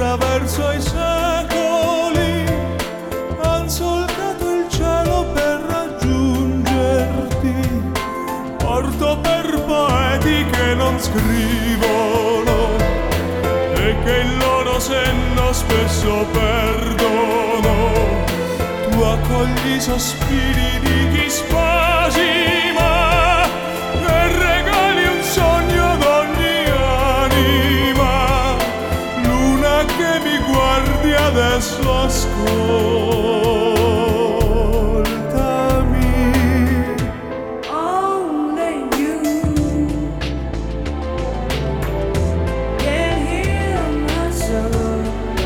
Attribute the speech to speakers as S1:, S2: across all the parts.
S1: attraverso i secoli han solcato il cielo per raggiungerti. Porto per poeti che non scrivono e che il loro senno spesso perdono. Tu accogli i sospiri di chi spasima e regali un sogno ad ogni anima. Luna che mi guardi adesso, ascoltami.
S2: Only you can heal my soul.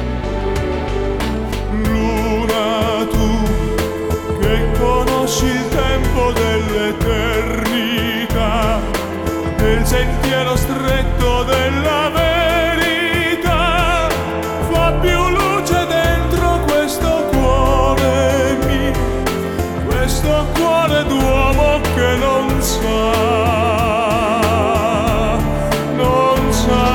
S1: Luna, tu che conosci il tempo dell'eternità, nel sentiero stretto della verità, fa più luce dentro questo cuore mio, questo cuore d'uomo che non sa, non sa.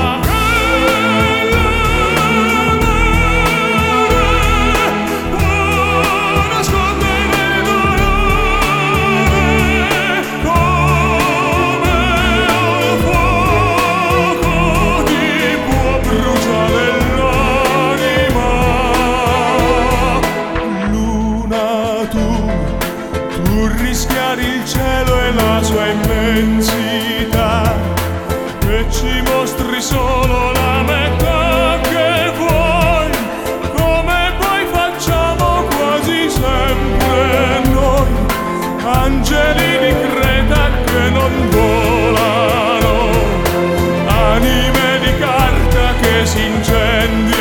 S1: Tu rischiari il cielo e la sua immensità e ci mostri solo la metà che vuoi, come poi facciamo quasi sempre noi, angeli di Creta che non volano, anime di carta che si incendiano.